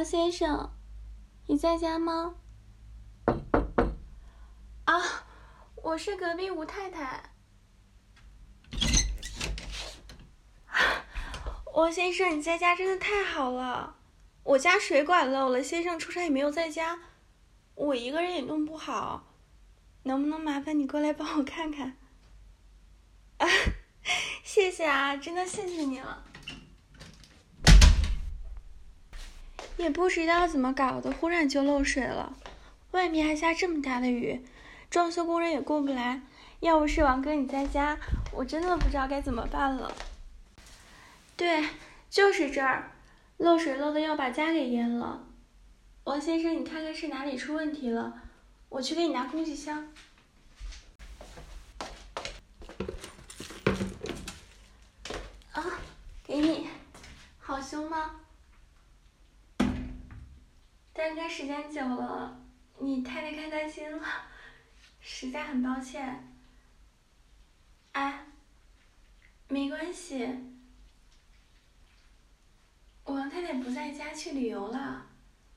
先生，你在家吗？啊，我是隔壁吴太太。王先生，你在家真的太好了。我家水管漏了，先生出差也没有在家，我一个人也弄不好，能不能麻烦你过来帮我看看？啊，谢谢啊，真的谢谢你了。也不知道怎么搞的，忽然就漏水了，外面还下这么大的雨，装修工人也过不来。要不是王哥你在家，我真的不知道该怎么办了。对，就是这儿，漏水漏的要把家给淹了。王先生，你看看是哪里出问题了，我去给你拿空气箱。啊，给你，好凶吗？耽搁时间久了，你太太看担心了，实在很抱歉。哎，没关系，王太太不在家，去旅游了。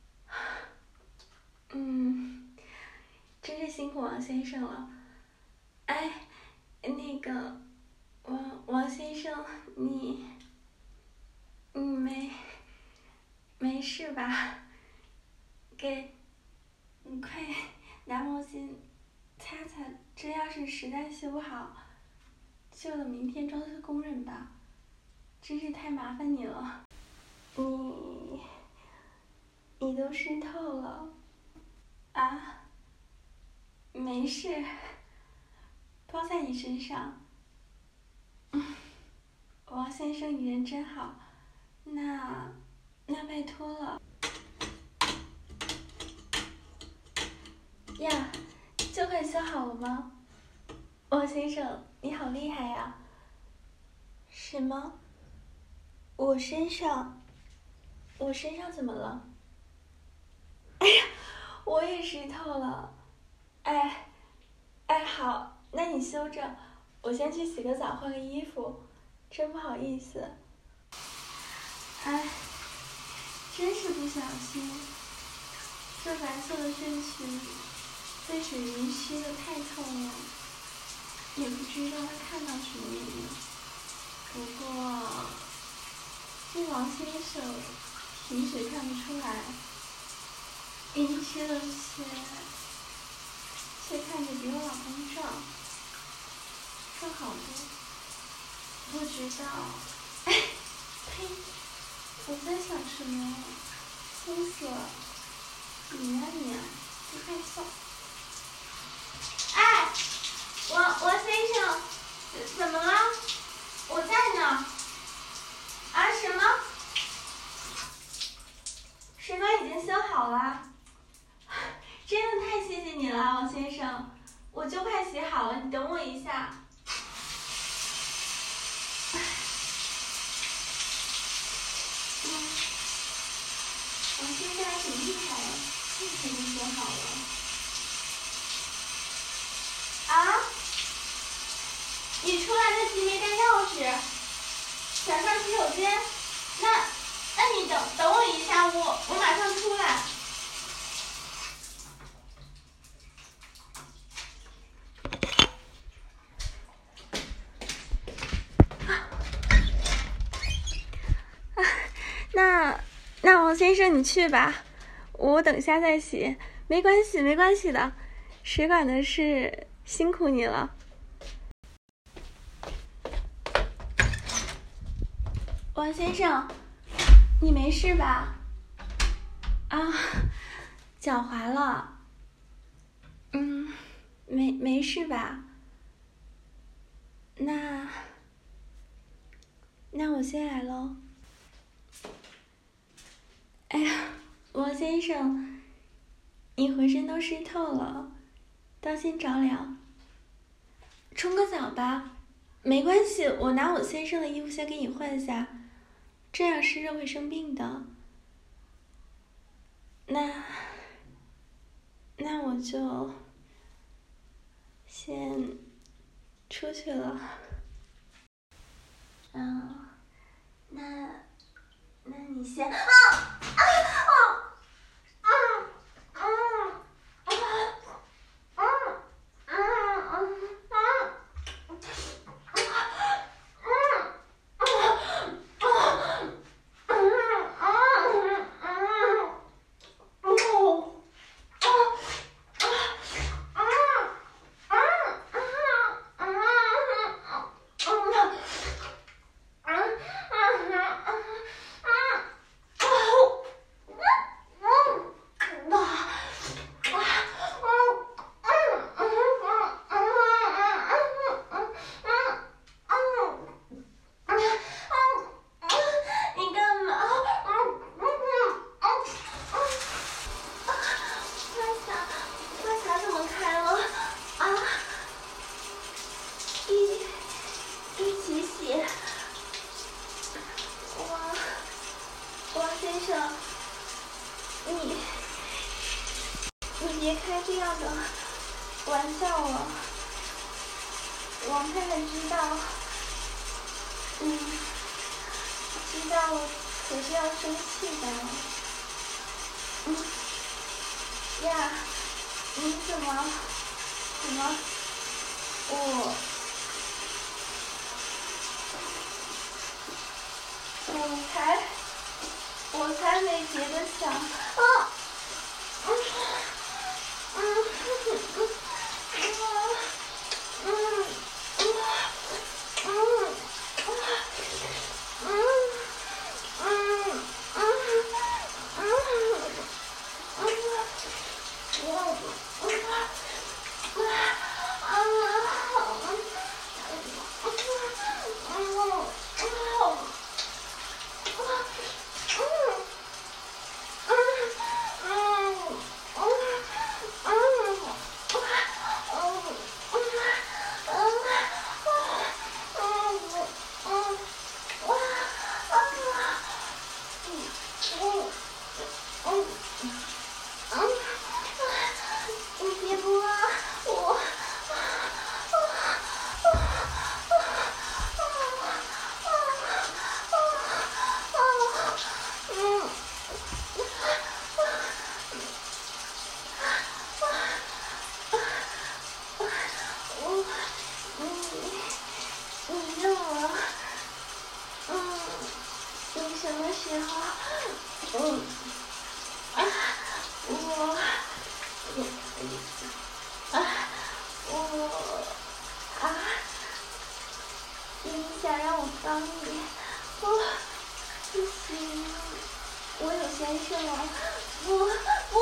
真是辛苦王先生了。哎，那个，王先生，你没事吧？你快拿毛巾擦擦，这要是实在修不好，就等明天装修工人吧。真是太麻烦你了。你都湿透了。啊，没事，包在你身上。王先生，你人真好，那拜托了。呀，就快修好了吗？王先生，你好厉害呀！什么？我身上怎么了？哎呀，我也湿透了。哎，好，那你修着，我先去洗个澡，换个衣服。真不好意思。哎，真是不小心，这白色的睡裙被水淋湿的太透了，也不知道他看到什么没有。不过这王先生平时看不出来，阴湿的血却看着比我老公壮好多。不知道，哎，呸！我在想什么？羞死了！你快笑！哎，王先生，怎么了？我在呢。啊？什么？水管已经修好了。真的太谢谢你了，王先生。我就快洗好了，你等我一下。王先生还挺厉害的，这么快就修好了。啊？你出来得及没带钥匙，想上洗手间？那你等我一下，我马上出来。那王先生你去吧，我等下再洗，没关系的，水管的事辛苦你了。王先生，你没事吧？啊，脚滑了。没事吧？那我先来喽。哎呀，王先生，你浑身都湿透了，当心着凉。冲个澡吧，没关系，我拿我先生的衣服先给你换下，这样湿热会生病的。那我就先出去了。那你先。 先生，你别开这样的玩笑了，王太太知道，知道了可是要生气的。呀，你怎么？我才没别的想啊。你想让我帮你？不行，我有先生了。不，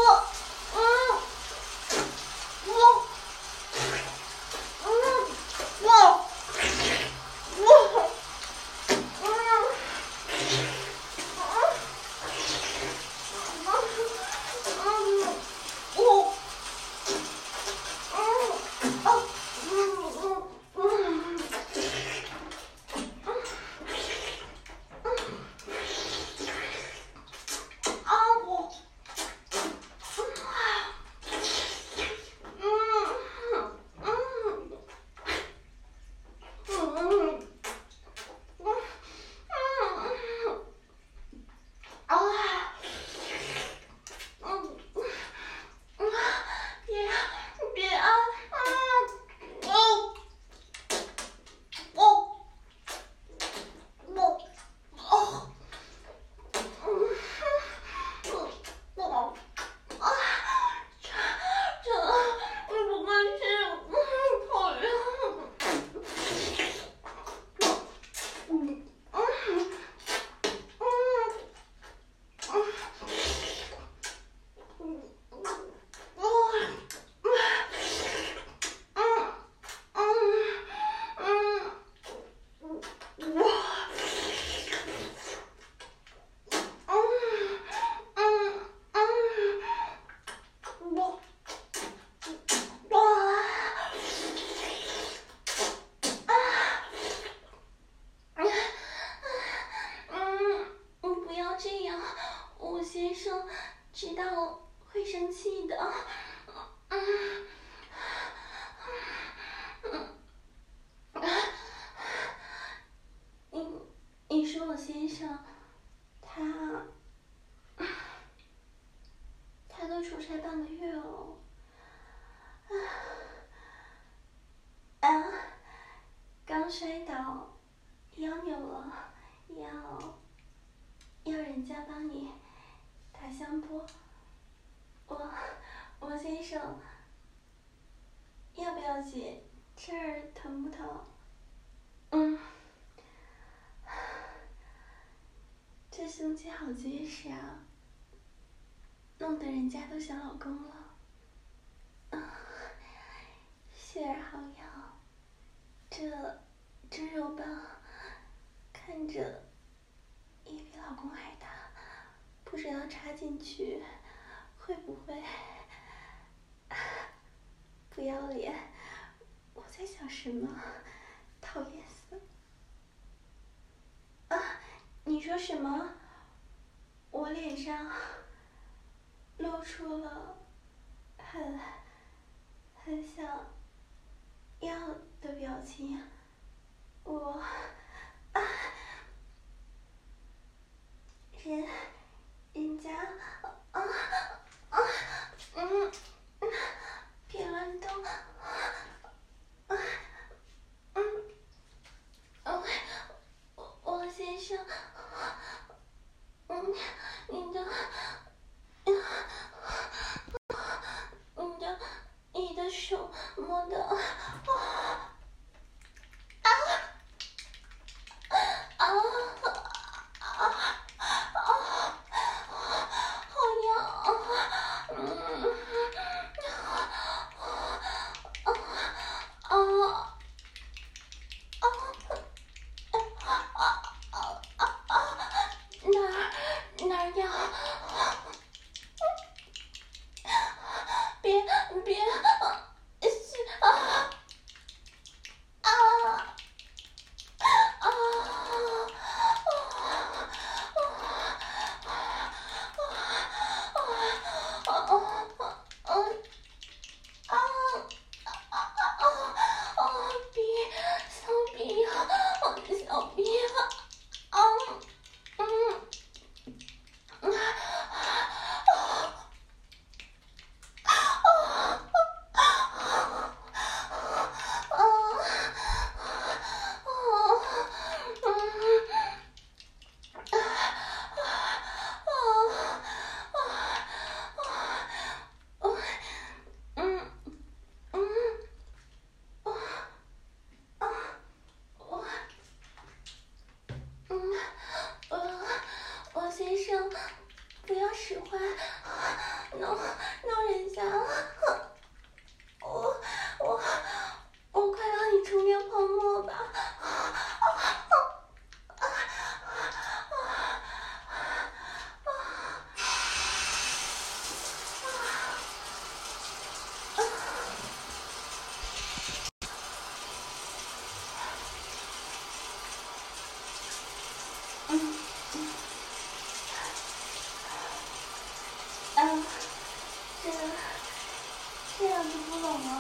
知道会生气的。你说我先生，他都出差半个月了。刚摔倒，腰扭了，要人家帮你打香波。我先生，要不要紧？这儿疼不疼？这胸肌好结实啊，弄得人家都想老公了。雪儿好要，这肉棒看着也比老公还大，不知道插进去会不会不要脸？我在想什么？讨厌死了！你说什么？ 我脸上露出了很想要的表情，人家别乱动，王先生，你的手摸的哪儿痒？别小逼王先生，不要使坏，弄人家，我快让你冲掉泡沫吧。这样就不冷了。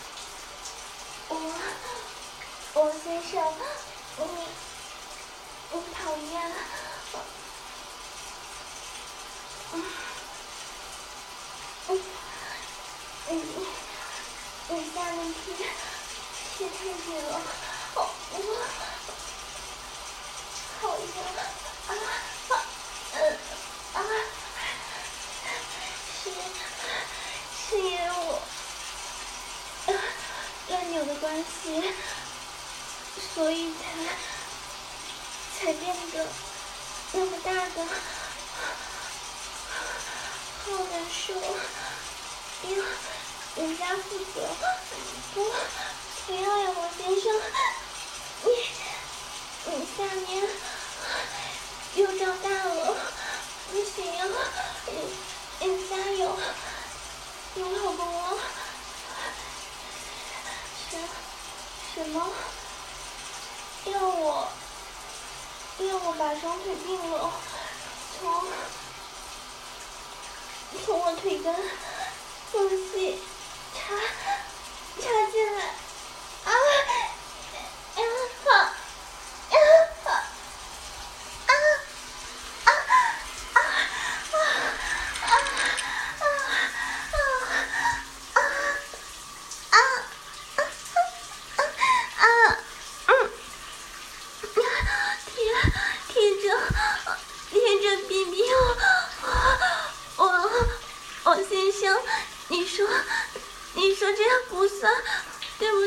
王先生，你讨厌。你下面贴太紧了，好痒。是因为我乱扭的关系，所以才变得那么大的，好难受。人家负责，不要呀，王先生，你下面又长大了，不行呀，你加油，你老公啊！什么？要我把双腿并拢，从我腿根缝隙插进来，贴着逼逼，王先生，你说这样不算，对不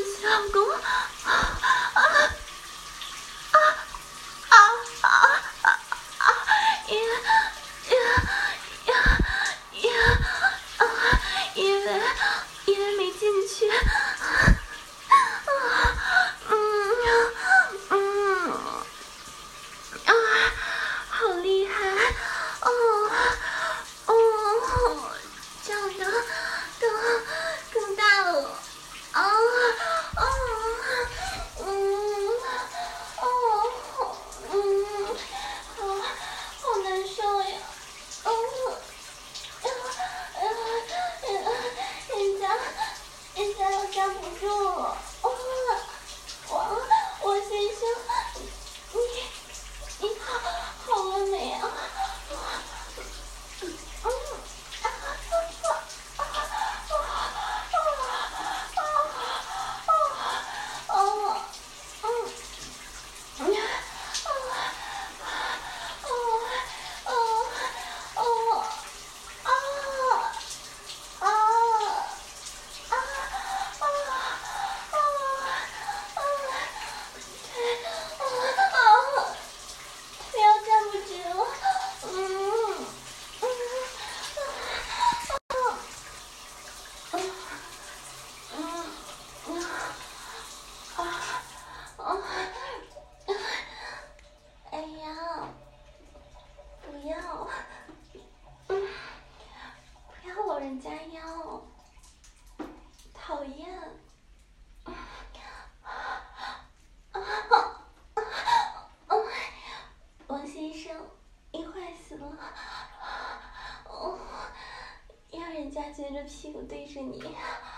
了。哦，要人家撅着屁股对着你。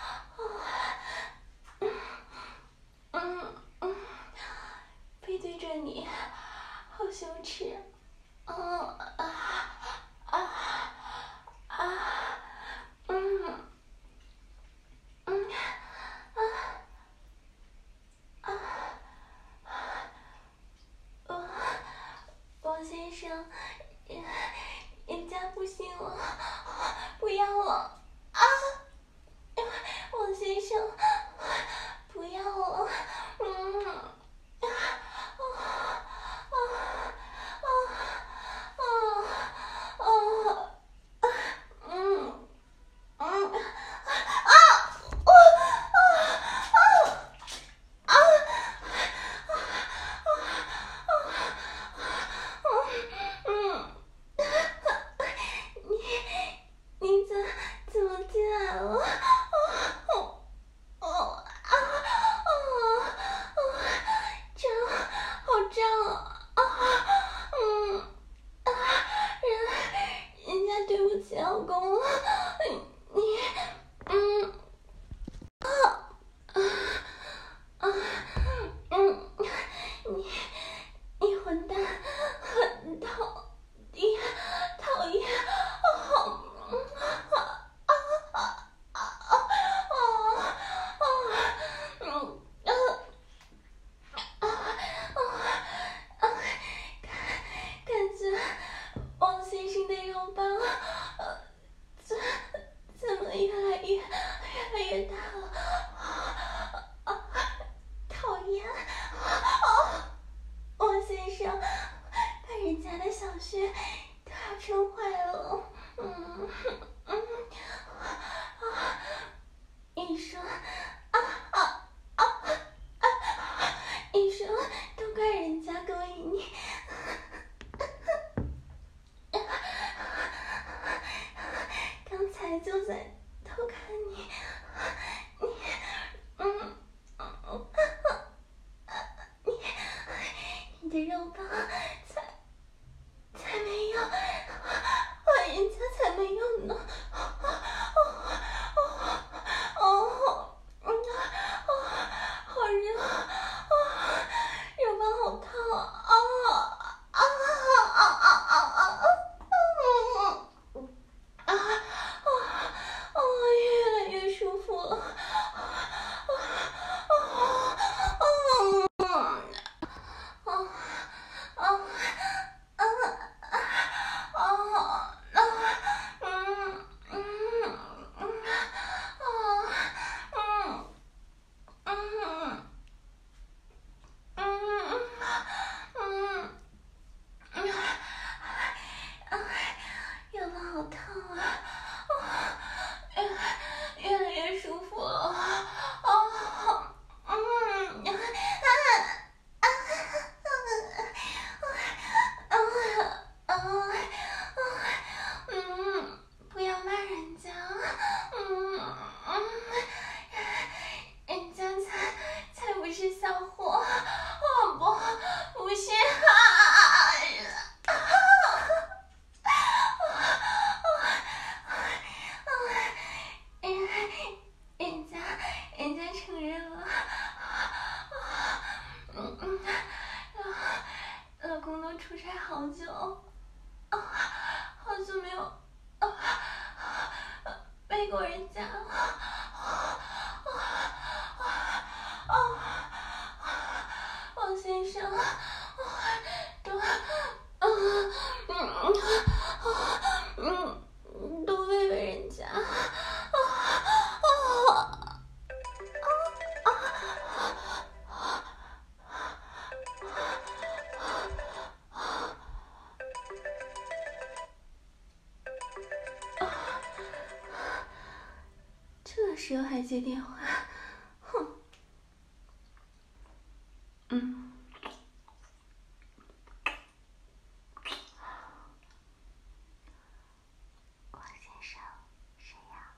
背对着你，好羞耻。王先生，人家不行了，不要了啊！王先生，不要了，你怎么进来了？胀，好胀啊！人家对不起老公了，你混蛋，很讨厌，感觉王先生的肉棒，怎么越来越大了？讨厌！王先生把人家的小穴都要撑坏了。医生，医生，都怪人家勾引你。刚才就在偷看你，你的肉棒才没有，人家才没有呢。好热，肉棒好烫越来越舒服了。肉棒好烫越来越舒服了。不要骂人家，人家才不是小伙，不是。人家承认了，老公都出差好久，好久没有背过人家了，王先生，都喂喂人家。这时候还接电话，哼！王先生，谁呀？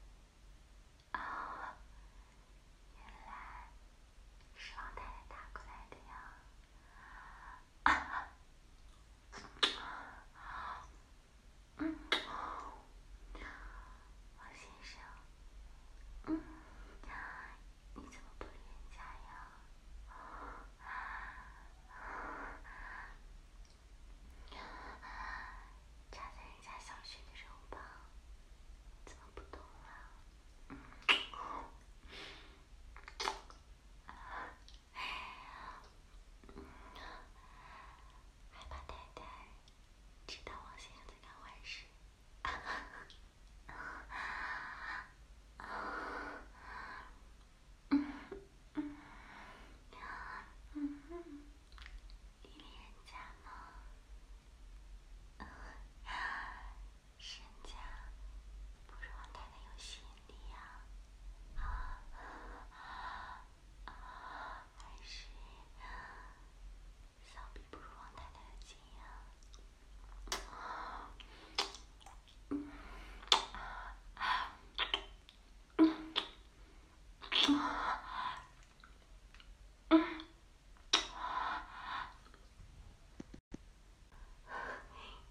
原来是王太太打过来的呀。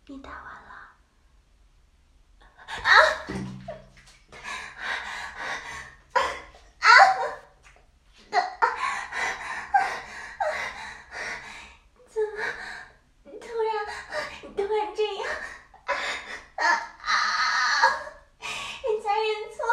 你打完了？怎么突然这样？人家认错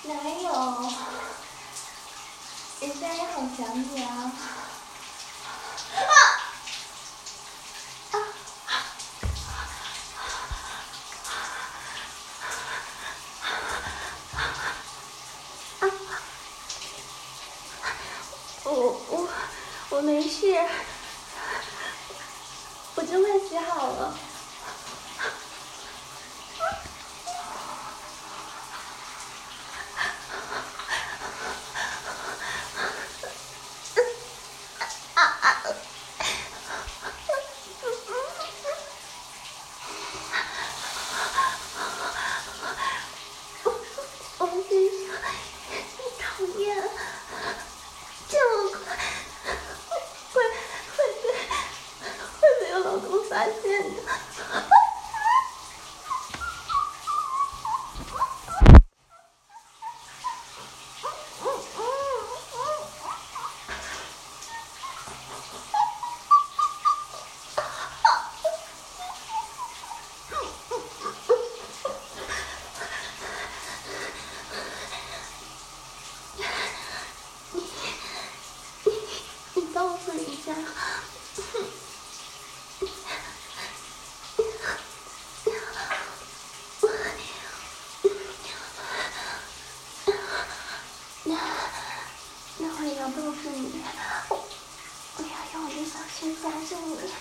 哪有？人家也好想你啊！我没事，我真快洗好了。王先生，你讨厌，这么快，会被我老公发现的。你告诉一下。那我也要告诉你，我要用我的小穴夹着你。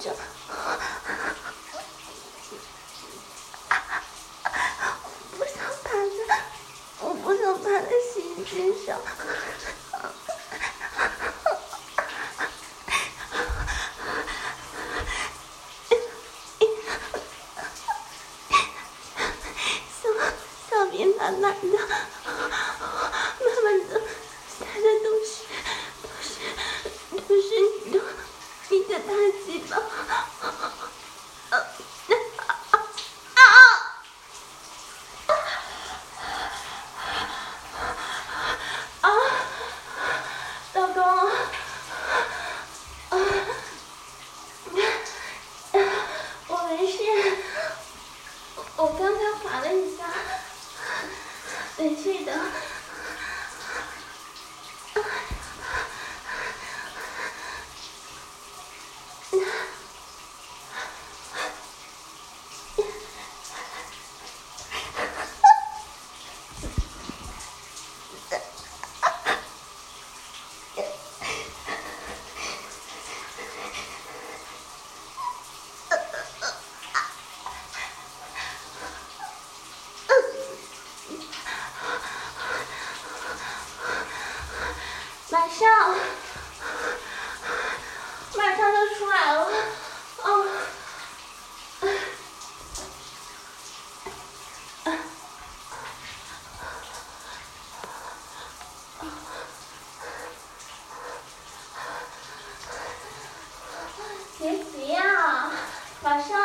着。我不想趴在洗衣机上。小便满满的，慢慢的下的都是你的大鸡巴。老公，我没事，我刚才滑了一下，没事的。马上就出来了，别急呀，马上。